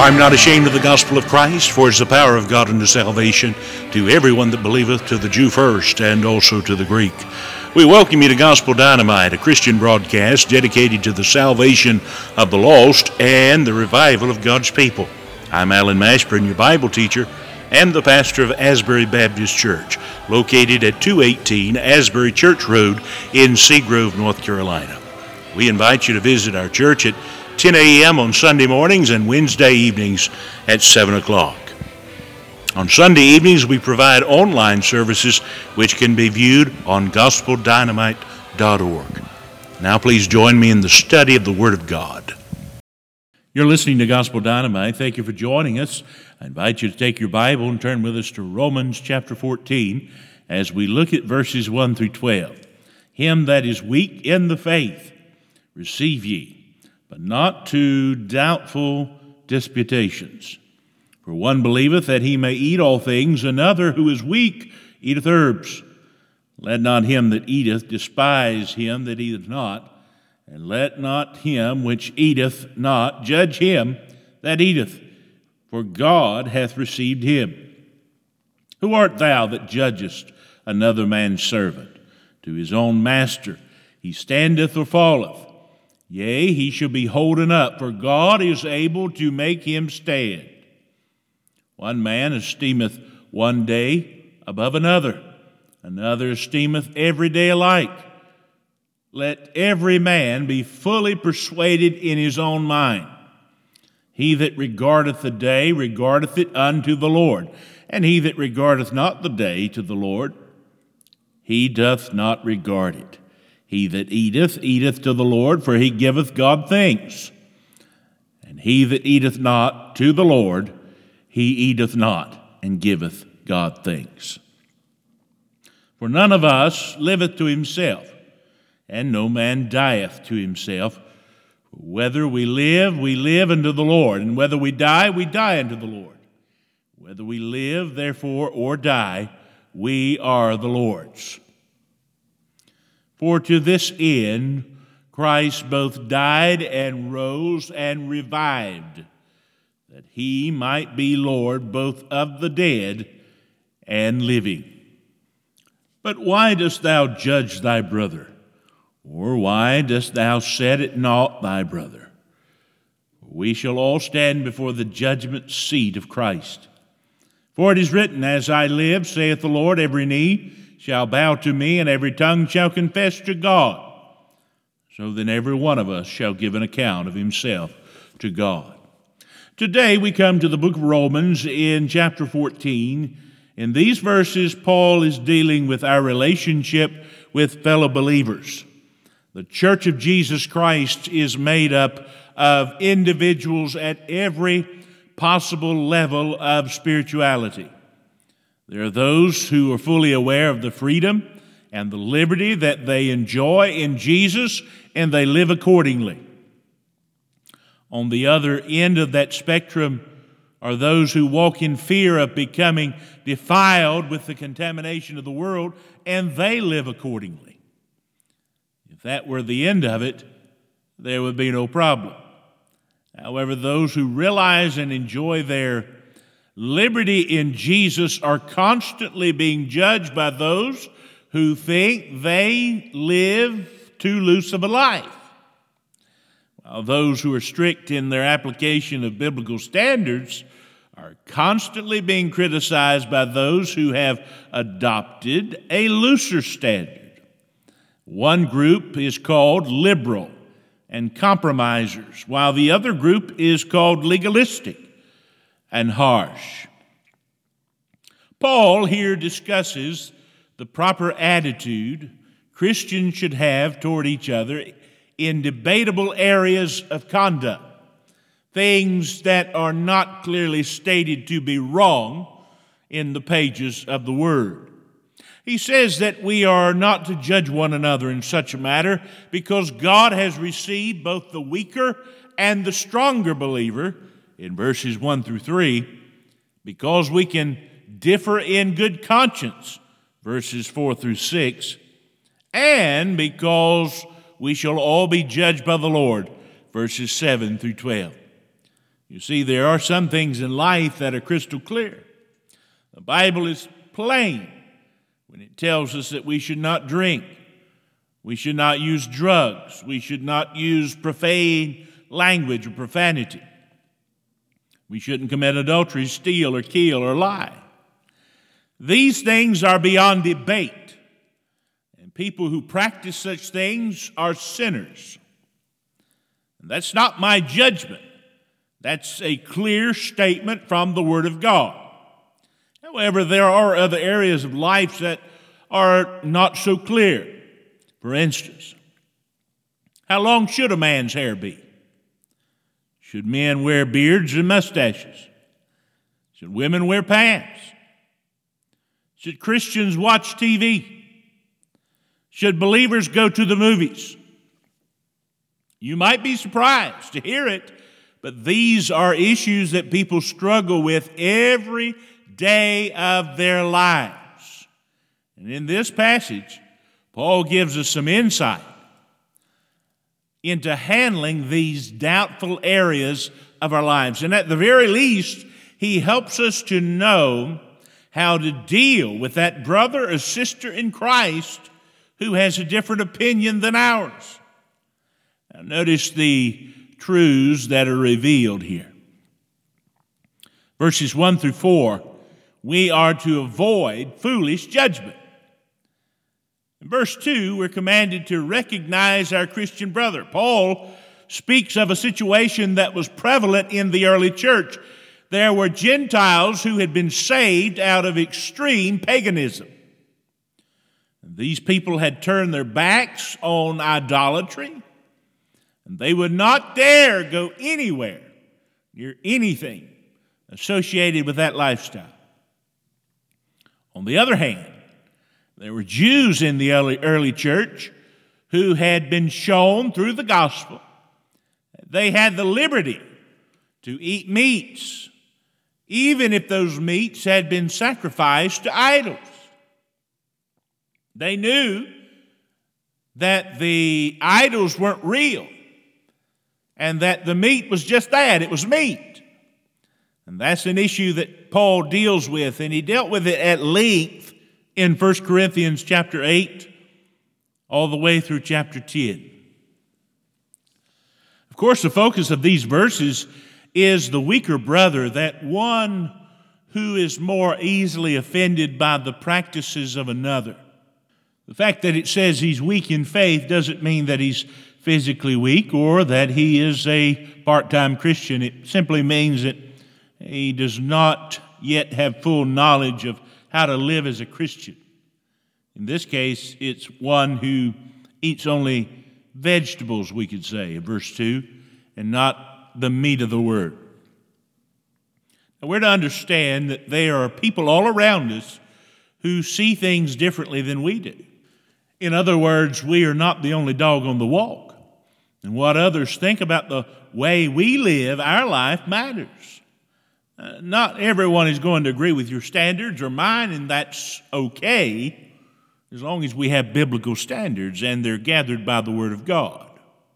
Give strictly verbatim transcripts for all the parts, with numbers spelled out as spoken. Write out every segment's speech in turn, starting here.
I'm not ashamed of the gospel of Christ, for it's the power of God unto salvation to everyone that believeth, to the Jew first, and also to the Greek. We welcome you to Gospel Dynamite, a Christian broadcast dedicated to the salvation of the lost and the revival of God's people. I'm Alan Mashburn, your Bible teacher and the pastor of Asbury Baptist Church, located at two eighteen Asbury Church Road in Seagrove, North Carolina. We invite you to visit our church at ten a.m. on Sunday mornings and Wednesday evenings at seven o'clock. On Sunday evenings, we provide online services which can be viewed on gospel dynamite dot org. Now please join me in the study of the Word of God. You're listening to Gospel Dynamite. Thank you for joining us. I invite you to take your Bible and turn with us to Romans chapter fourteen as we look at verses one through twelve. Him that is weak in the faith, receive ye, but not to doubtful disputations. For one believeth that he may eat all things, another who is weak eateth herbs. Let not him that eateth despise him that eateth not, and let not him which eateth not judge him that eateth, for God hath received him. Who art thou that judgest another man's servant? To his own master he standeth or falleth. Yea, he shall be holden up, for God is able to make him stand. One man esteemeth one day above another, another esteemeth every day alike. Let every man be fully persuaded in his own mind. He that regardeth the day regardeth it unto the Lord, and he that regardeth not the day to the Lord, he doth not regard it. He that eateth, eateth to the Lord, for he giveth God thanks. And he that eateth not to the Lord, he eateth not, and giveth God thanks. For none of us liveth to himself, and no man dieth to himself. Whether we live, we live unto the Lord, and whether we die, we die unto the Lord. Whether we live, therefore, or die, we are the Lord's. For to this end Christ both died and rose and revived, that he might be Lord both of the dead and living. But why dost thou judge thy brother? Or why dost thou set at naught thy brother? We shall all stand before the judgment seat of Christ. For it is written, As I live, saith the Lord, every knee shall bow to me, and every tongue shall confess to God. So then every one of us shall give an account of himself to God. Today we come to the book of Romans in chapter fourteen. In these verses, Paul is dealing with our relationship with fellow believers. The Church of Jesus Christ is made up of individuals at every possible level of spirituality. There are those who are fully aware of the freedom and the liberty that they enjoy in Jesus, and they live accordingly. On the other end of that spectrum are those who walk in fear of becoming defiled with the contamination of the world, and they live accordingly. If that were the end of it, there would be no problem. However, those who realize and enjoy their liberty in Jesus are constantly being judged by those who think they live too loose of a life, while those who are strict in their application of biblical standards are constantly being criticized by those who have adopted a looser standard. One group is called liberal and compromisers, while the other group is called legalistic and harsh. Paul here discusses the proper attitude Christians should have toward each other in debatable areas of conduct, things that are not clearly stated to be wrong in the pages of the Word. He says that we are not to judge one another in such a matter because God has received both the weaker and the stronger believer in verses one through three, because we can differ in good conscience, verses four through six, and because we shall all be judged by the Lord, verses seven through twelve. You see, there are some things in life that are crystal clear. The Bible is plain when it tells us that we should not drink, we should not use drugs, we should not use profane language or profanity. We shouldn't commit adultery, steal, or kill, or lie. These things are beyond debate, and people who practice such things are sinners. And that's not my judgment. That's a clear statement from the Word of God. However, there are other areas of life that are not so clear. For instance, how long should a man's hair be? Should men wear beards and mustaches? Should women wear pants? Should Christians watch T V? Should believers go to the movies? You might be surprised to hear it, but these are issues that people struggle with every day of their lives. And in this passage, Paul gives us some insight into handling these doubtful areas of our lives. And at the very least, he helps us to know how to deal with that brother or sister in Christ who has a different opinion than ours. Now, notice the truths that are revealed here. Verses one through four, we are to avoid foolish judgment. In verse two, we're commanded to recognize our Christian brother. Paul speaks of a situation that was prevalent in the early church. There were Gentiles who had been saved out of extreme paganism. These people had turned their backs on idolatry, and they would not dare go anywhere near anything associated with that lifestyle. On the other hand, there were Jews in the early, early church who had been shown through the gospel that they had the liberty to eat meats, even if those meats had been sacrificed to idols. They knew that the idols weren't real and that the meat was just that, it was meat. And that's an issue that Paul deals with, and he dealt with it at length in First Corinthians chapter eight, all the way through chapter ten. Of course, the focus of these verses is the weaker brother, that one who is more easily offended by the practices of another. The fact that it says he's weak in faith doesn't mean that he's physically weak or that he is a part-time Christian. It simply means that he does not yet have full knowledge of how to live as a Christian. In this case, it's one who eats only vegetables, we could say, in verse two, and not the meat of the word. Now, we're to understand that there are people all around us who see things differently than we do. In other words, we are not the only dog on the walk. And what others think about the way we live our life matters. Uh, not everyone is going to agree with your standards or mine, and that's okay, as long as we have biblical standards and they're gathered by the Word of God.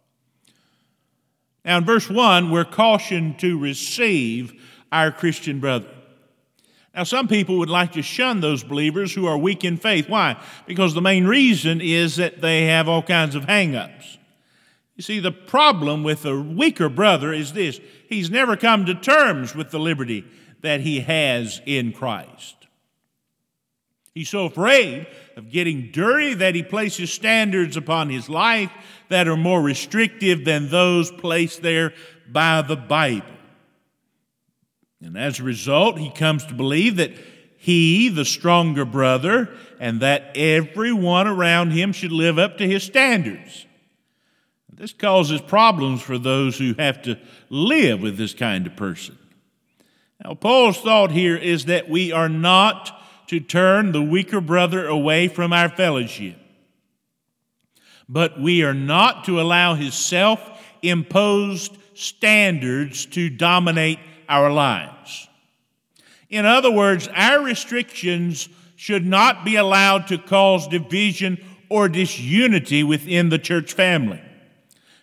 Now, in verse one, we're cautioned to receive our Christian brother. Now, some people would like to shun those believers who are weak in faith. Why? Because the main reason is that they have all kinds of hang-ups. You see, the problem with a weaker brother is this: he's never come to terms with the liberty that he has in Christ. He's so afraid of getting dirty that he places standards upon his life that are more restrictive than those placed there by the Bible. And as a result, he comes to believe that he, the stronger brother, and that everyone around him should live up to his standards. This causes problems for those who have to live with this kind of person. Now, Paul's thought here is that we are not to turn the weaker brother away from our fellowship, but we are not to allow his self-imposed standards to dominate our lives. In other words, our restrictions should not be allowed to cause division or disunity within the church family.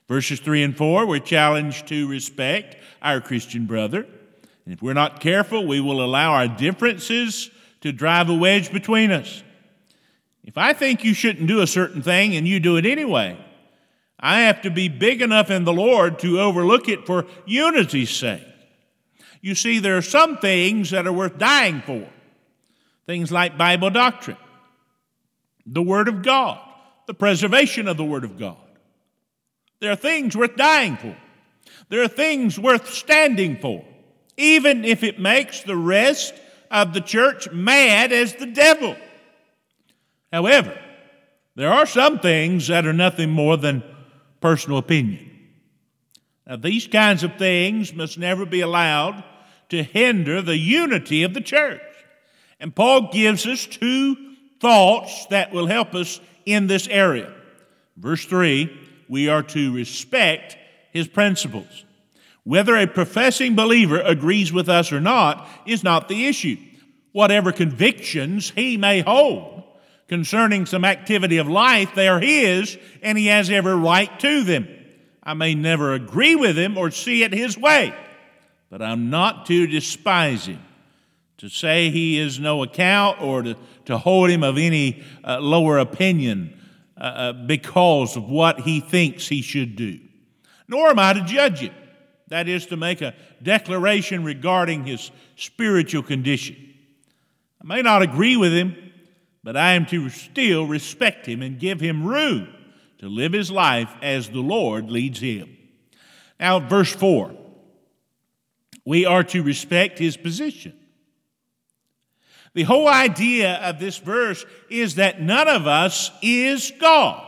Verses three and four, we're challenged to respect our Christian brother. And if we're not careful, we will allow our differences to drive a wedge between us. If I think you shouldn't do a certain thing and you do it anyway, I have to be big enough in the Lord to overlook it for unity's sake. You see, there are some things that are worth dying for. Things like Bible doctrine, the Word of God, the preservation of the Word of God. There are things worth dying for. There are things worth standing for, even if it makes the rest of the church mad as the devil. However, there are some things that are nothing more than personal opinion. Now, these kinds of things must never be allowed to hinder the unity of the church. And Paul gives us two thoughts that will help us in this area. Verse three, we are to respect his principles. Whether a professing believer agrees with us or not is not the issue. Whatever convictions he may hold concerning some activity of life, they are his, and he has every right to them. I may never agree with him or see it his way, but I'm not to despise him, to say he is no account, or to, to hold him of any uh, lower opinion uh, because of what he thinks he should do. Nor am I to judge him, that is, to make a declaration regarding his spiritual condition. I may not agree with him, but I am to still respect him and give him room to live his life as the Lord leads him. Now, verse four, we are to respect his position. The whole idea of this verse is that none of us is God.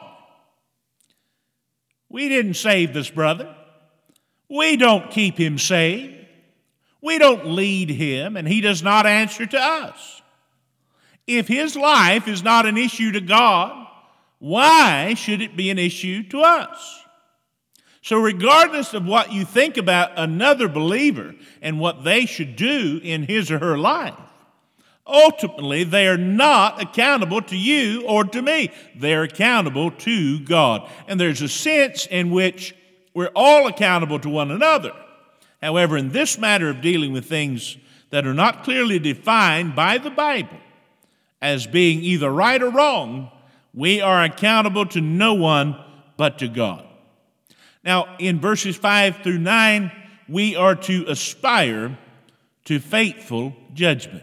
We didn't save this brother. We don't keep him saved. We don't lead him, and he does not answer to us. If his life is not an issue to God, why should it be an issue to us? So regardless of what you think about another believer and what they should do in his or her life, ultimately they are not accountable to you or to me. They're accountable to God. And there's a sense in which we're all accountable to one another. However, in this matter of dealing with things that are not clearly defined by the Bible as being either right or wrong, we are accountable to no one but to God. Now, in verses five through nine, we are to aspire to faithful judgment.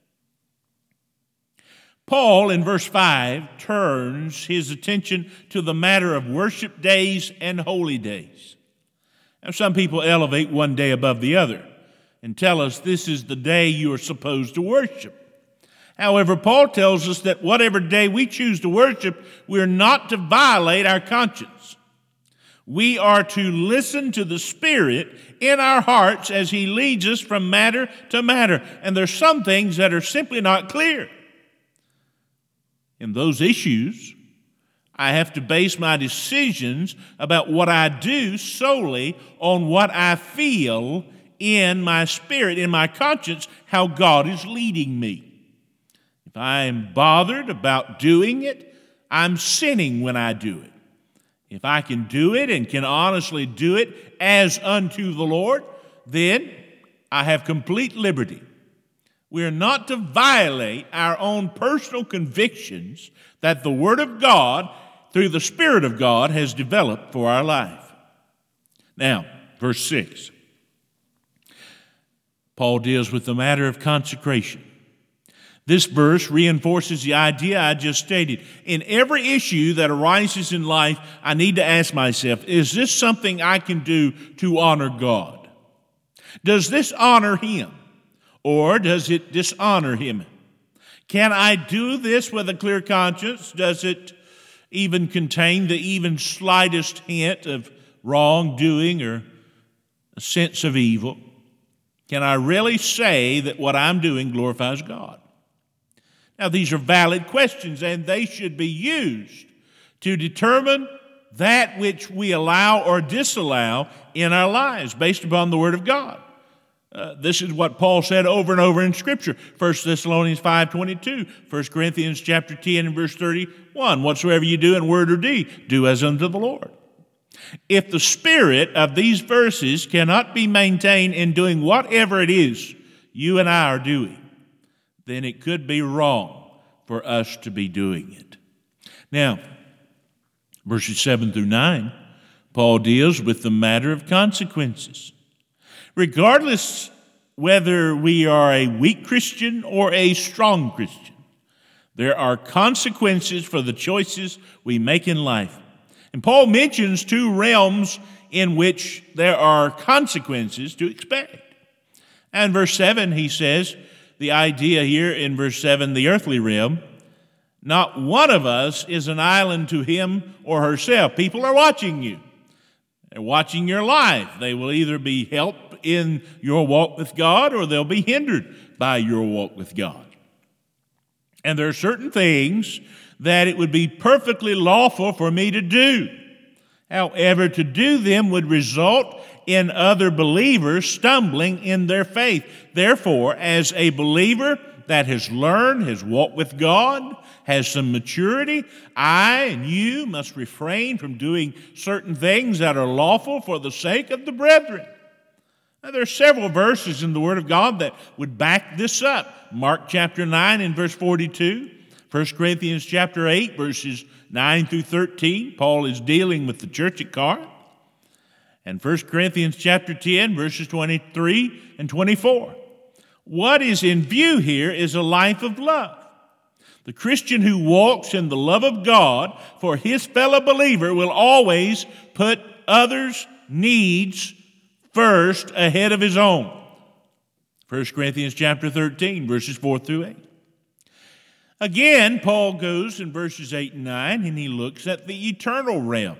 Paul, in verse five, turns his attention to the matter of worship days and holy days. Now, some people elevate one day above the other and tell us this is the day you are supposed to worship. However, Paul tells us that whatever day we choose to worship, we're not to violate our conscience. We are to listen to the Spirit in our hearts as he leads us from matter to matter. And there's some things that are simply not clear. In those issues, I have to base my decisions about what I do solely on what I feel in my spirit, in my conscience, how God is leading me. If I am bothered about doing it, I'm sinning when I do it. If I can do it and can honestly do it as unto the Lord, then I have complete liberty. We are not to violate our own personal convictions that the Word of God, through the Spirit of God, has developed for our life. Now, verse six. Paul deals with the matter of consecration. This verse reinforces the idea I just stated. In every issue that arises in life, I need to ask myself, is this something I can do to honor God? Does this honor Him, or does it dishonor Him? Can I do this with a clear conscience? Does it even contain the even slightest hint of wrongdoing or a sense of evil? Can I really say that what I'm doing glorifies God? Now, these are valid questions, and they should be used to determine that which we allow or disallow in our lives based upon the Word of God. Uh, this is what Paul said over and over in Scripture. First Thessalonians five twenty-two, First Corinthians chapter ten and verse thirty-one, whatsoever you do in word or deed, do as unto the Lord. If the spirit of these verses cannot be maintained in doing whatever it is you and I are doing, then it could be wrong for us to be doing it. Now, verses seven through nine, Paul deals with the matter of consequences. Regardless whether we are a weak Christian or a strong Christian, there are consequences for the choices we make in life. And Paul mentions two realms in which there are consequences to expect. And verse seven, he says, the idea here in verse seven, the earthly realm, not one of us is an island to him or herself. People are watching you. They're watching your life. They will either be helped in your walk with God or they'll be hindered by your walk with God. And there are certain things that it would be perfectly lawful for me to do. However, to do them would result in other believers stumbling in their faith. Therefore, as a believer that has learned, has walked with God, has some maturity, I and you must refrain from doing certain things that are lawful for the sake of the brethren. Now, there are several verses in the Word of God that would back this up. Mark chapter nine and verse forty-two, First Corinthians chapter eight, verses nine through thirteen. Paul is dealing with the church at Corinth. And First Corinthians chapter ten, verses twenty-three and twenty-four. What is in view here is a life of love. The Christian who walks in the love of God for his fellow believer will always put others' needs first ahead of his own. First Corinthians chapter thirteen, verses four through eight. Again, Paul goes in verses eight and nine, and he looks at the eternal realm.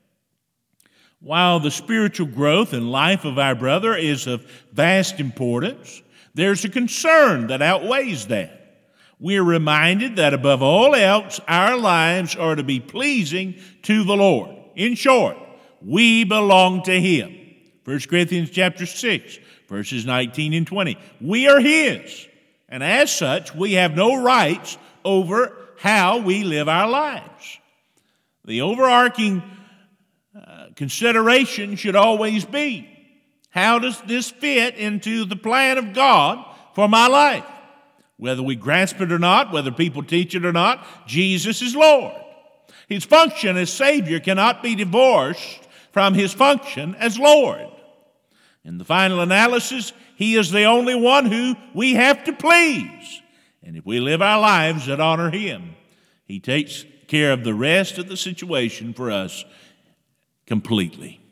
While the spiritual growth and life of our brother is of vast importance, there's a concern that outweighs that. We're reminded that above all else, our lives are to be pleasing to the Lord. In short, we belong to Him. First Corinthians chapter six, verses nineteen and twenty. We are His, and as such, we have no rights over how we live our lives. The overarching uh, consideration should always be, how does this fit into the plan of God for my life? Whether we grasp it or not, whether people teach it or not, Jesus is Lord. His function as Savior cannot be divorced from His function as Lord. In the final analysis, He is the only one who we have to please. And if we live our lives that honor Him, He takes care of the rest of the situation for us completely.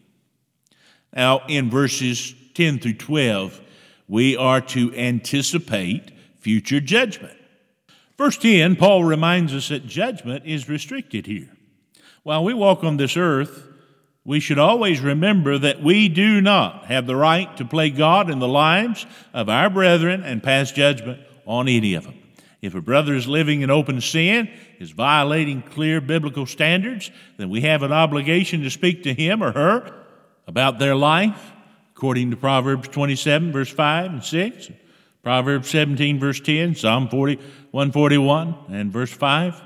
Now, in verses ten through twelve, we are to anticipate future judgment. Verse ten, Paul reminds us that judgment is restricted here. While we walk on this earth, we should always remember that we do not have the right to play God in the lives of our brethren and pass judgment on any of them. If a brother is living in open sin, is violating clear biblical standards, then we have an obligation to speak to him or her about their life, according to Proverbs twenty-seven, verse five and six, Proverbs seventeen, verse ten, Psalm forty-one, forty-one, and verse five.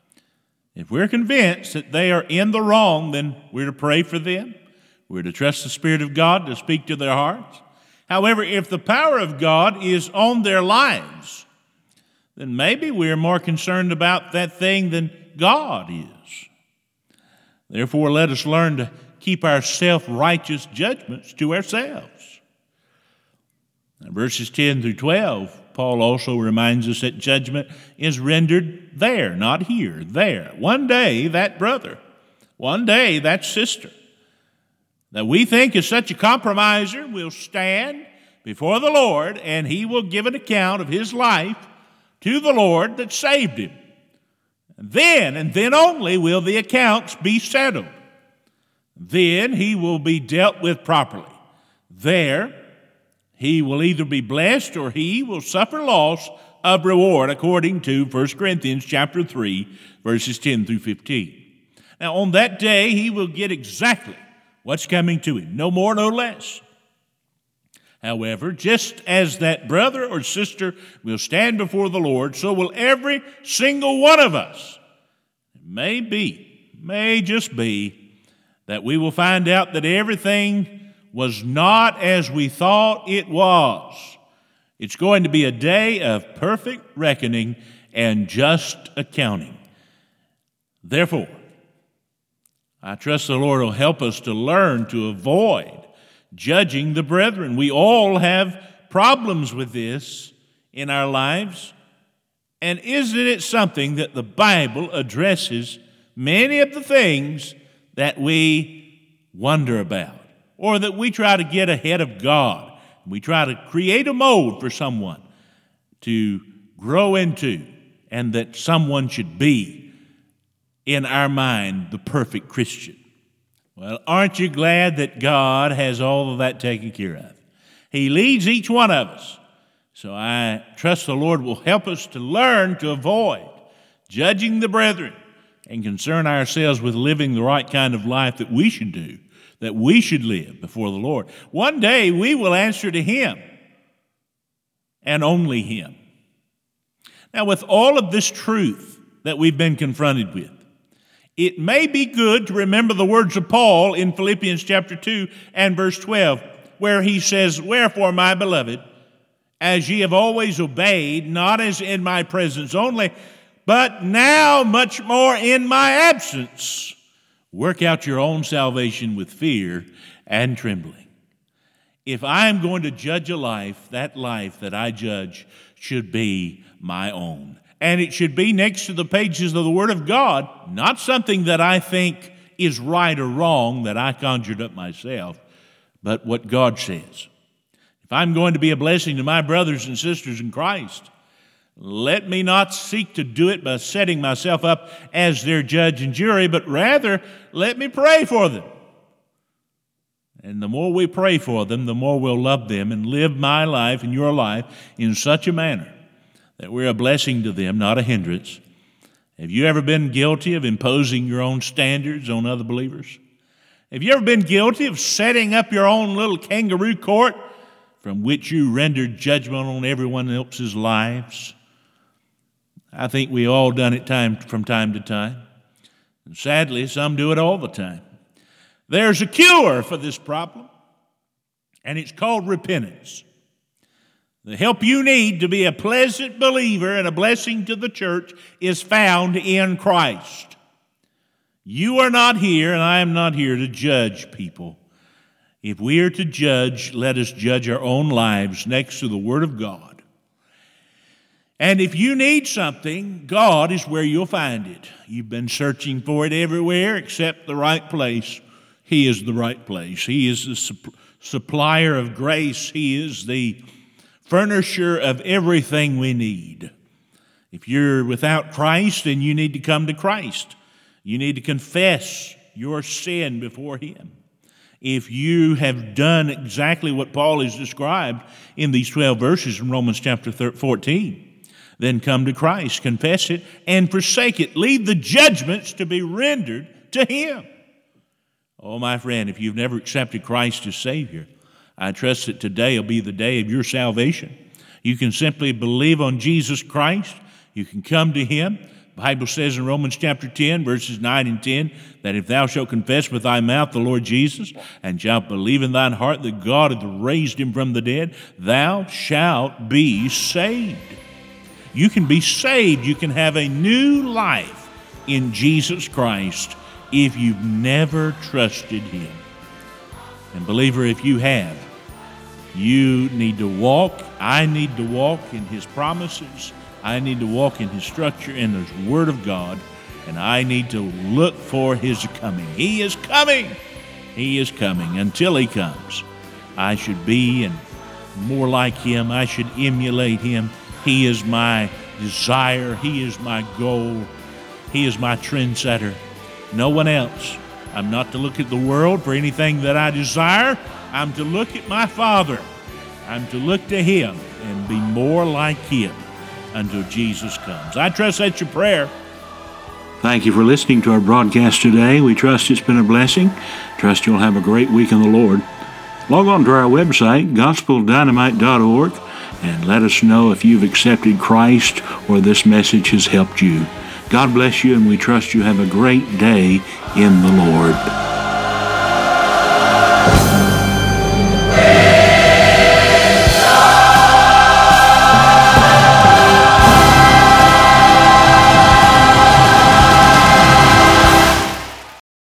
If we're convinced that they are in the wrong, then we're to pray for them. We're to trust the Spirit of God to speak to their hearts. However, if the power of God is on their lives, then maybe we're more concerned about that thing than God is. Therefore, let us learn to keep our self-righteous judgments to ourselves. Now, verses ten through twelve, Paul also reminds us that judgment is rendered there, not here, there. One day, that brother, one day, that sister, that we think is such a compromiser will stand before the Lord, and he will give an account of his life to the Lord that saved him. And then, and then only, will the accounts be settled. Then he will be dealt with properly. There, he will either be blessed or he will suffer loss of reward, according to First Corinthians chapter three, verses ten through fifteen. Now, on that day, he will get exactly what's coming to him, no more, no less. However, just as that brother or sister will stand before the Lord, so will every single one of us. It may be, may just be, that we will find out that everything was not as we thought it was. It's going to be a day of perfect reckoning and just accounting. Therefore, I trust the Lord will help us to learn to avoid judging the brethren. We all have problems with this in our lives. And isn't it something that the Bible addresses many of the things that we wonder about, or that we try to get ahead of God? We try to create a mold for someone to grow into, and that someone should be, in our mind, the perfect Christian. Well, aren't you glad that God has all of that taken care of? He leads each one of us. So I trust the Lord will help us to learn to avoid judging the brethren and concern ourselves with living the right kind of life that we should do, that we should live before the Lord. One day we will answer to Him, and only Him. Now, with all of this truth that we've been confronted with, it may be good to remember the words of Paul in Philippians chapter two and verse twelve, where he says, "Wherefore, my beloved, as ye have always obeyed, not as in my presence only, but now much more in my absence, work out your own salvation with fear and trembling." If I am going to judge a life, that life that I judge should be my own. And it should be next to the pages of the Word of God, not something that I think is right or wrong that I conjured up myself, but what God says. If I'm going to be a blessing to my brothers and sisters in Christ, let me not seek to do it by setting myself up as their judge and jury, but rather let me pray for them. And the more we pray for them, the more we'll love them and live my life and your life in such a manner that we're a blessing to them, not a hindrance. Have you ever been guilty of imposing your own standards on other believers? Have you ever been guilty of setting up your own little kangaroo court from which you rendered judgment on everyone else's lives? I think we all done it time from time to time. And sadly, some do it all the time. There's a cure for this problem, and it's called repentance. The help you need to be a pleasant believer and a blessing to the church is found in Christ. You are not here, and I am not here to judge people. If we are to judge, let us judge our own lives next to the Word of God. And if you need something, God is where you'll find it. You've been searching for it everywhere except the right place. He is the right place. He is the supp- supplier of grace. He is the furnisher of everything we need. If you're without Christ, then you need to come to Christ. You need to confess your sin before Him. If you have done exactly what Paul has described in these twelve verses in Romans chapter fourteen, then come to Christ, confess it, and forsake it. Leave the judgments to be rendered to Him. Oh, my friend, if you've never accepted Christ as Savior, I trust that today will be the day of your salvation. You can simply believe on Jesus Christ. You can come to Him. The Bible says in Romans chapter ten, verses nine and ten, that if thou shalt confess with thy mouth the Lord Jesus, and shalt believe in thine heart that God hath raised Him from the dead, thou shalt be saved. You can be saved. You can have a new life in Jesus Christ if you've never trusted Him. And believer, if you have, you need to walk. I need to walk in His promises. I need to walk in His structure in His Word of God. And I need to look for His coming. He is coming. He is coming. Until He comes, I should be and more like Him. I should emulate Him. He is my desire. He is my goal. He is my trendsetter. No one else. I'm not to look at the world for anything that I desire. I'm to look at my Father. I'm to look to Him and be more like Him until Jesus comes. I trust that's your prayer. Thank you for listening to our broadcast today. We trust it's been a blessing. Trust you'll have a great week in the Lord. Log on to our website, gospel dynamite dot org, and let us know if you've accepted Christ or this message has helped you. God bless you, and we trust you have a great day in the Lord.